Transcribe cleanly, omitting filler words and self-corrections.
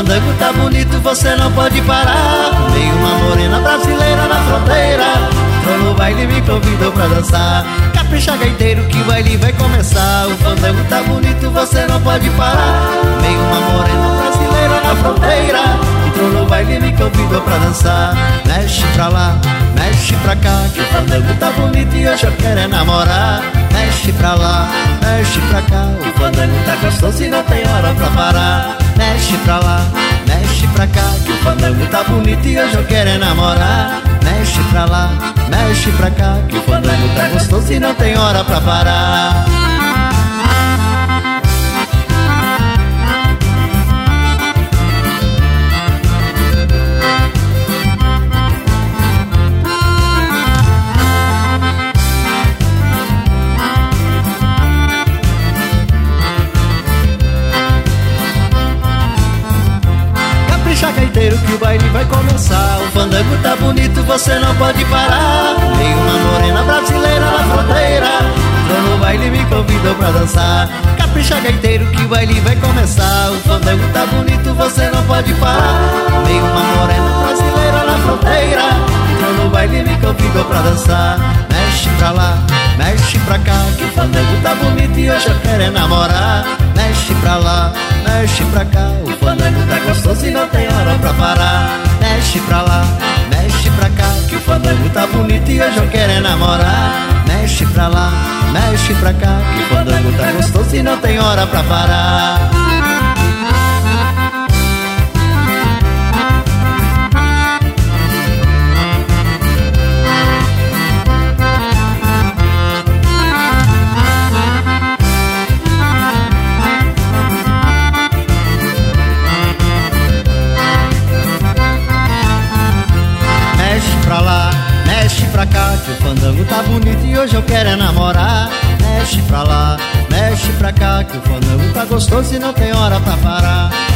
fandango tá bonito, você não pode parar. Veio uma morena brasileira na fronteira, entrou no baile e me convidou pra dançar. Capricha gaiteiro que o baile vai começar. O fandango tá bonito, você não pode parar. Veio uma morena brasileira na fronteira, entrou no baile e me convidou pra dançar. Mexe pra lá, mexe pra cá, que o fandango tá bonito e hoje eu quero é namorar. Mexe pra lá, mexe pra cá, o fandango tá gostoso e não tem hora pra parar. Mexe pra lá, mexe pra cá, que o fandango tá bonito e hoje eu quero é namorar. Mexe pra lá, mexe pra cá, que o fandango tá gostoso e não tem hora pra parar. Gaiteiro que o baile vai começar. O fandango tá bonito, você não pode parar. Veio uma morena brasileira na fronteira, entrou no baile e me convidou pra dançar. Capricha gaiteiro que o baile vai começar. O fandango tá bonito, você não pode parar. Veio uma morena brasileira na fronteira, entrou no baile e me convidou pra dançar. Mexe pra lá, mexe pra cá, que o fandango tá bonito e hoje eu quero é namorar. Mexe pra lá, mexe pra cá, o fandango tá gostoso e não tem hora pra parar. Mexe pra lá, mexe pra cá, que o fandango tá bonito e hoje eu quero é namorar. Mexe pra lá, mexe pra cá, que o fandango tá gostoso e não tem hora pra parar. Mexe pra cá, que o fandango tá bonito e hoje eu quero é namorar. Mexe pra lá, mexe pra cá, que o fandango tá gostoso e não tem hora pra parar.